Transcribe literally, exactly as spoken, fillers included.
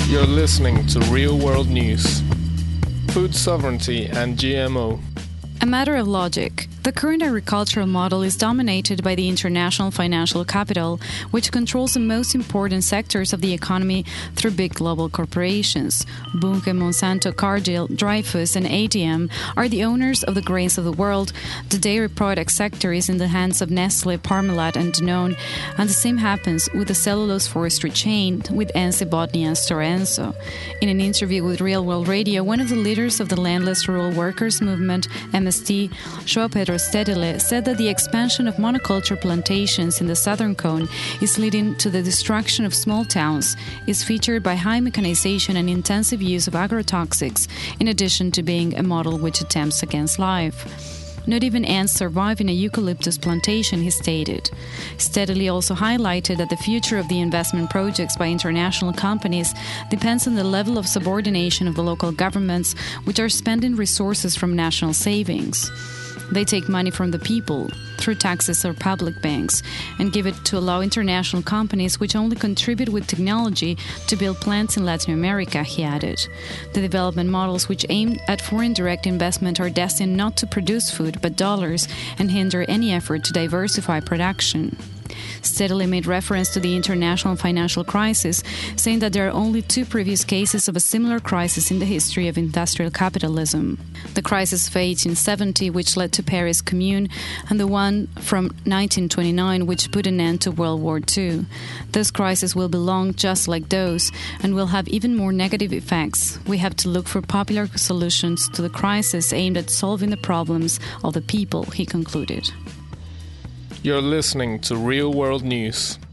You're listening to Real World News. Food sovereignty and G M O. A matter of logic. The current agricultural model is dominated by the international financial capital, which controls the most important sectors of the economy through big global corporations. Bunge, Monsanto, Cargill, Dreyfus, and A D M are the owners of the grains of the world. The dairy product sector is in the hands of Nestle, Parmalat, and Danone, and the same happens with the cellulose forestry chain with Ence, Botnia, and Stora Enso. In an interview with Real World Radio, one of the leaders of the Landless Rural Workers Movement, M S T, João Pedro Stedele, said that the expansion of monoculture plantations in the southern cone is leading to the destruction of small towns, is featured by high mechanization and intensive use of agrotoxics, in addition to being a model which attempts against life. Not even ants survive in a eucalyptus plantation, he stated. Steadily also highlighted that the future of the investment projects by international companies depends on the level of subordination of the local governments, which are spending resources from national savings. They take money from the people, through taxes or public banks, and give it to allow international companies which only contribute with technology to build plants in Latin America, he added. The development models which aim at foreign direct investment are destined not to produce food but dollars and hinder any effort to diversify production. Steadily made reference to the international financial crisis, saying that there are only two previous cases of a similar crisis in the history of industrial capitalism. The crisis of eighteen seventy, which led to Paris Commune, and the one from nineteen twenty-nine, which put an end to World War Two. Those crises will be long just like those, and will have even more negative effects. We have to look for popular solutions to the crisis aimed at solving the problems of the people, he concluded. You're listening to Real World News.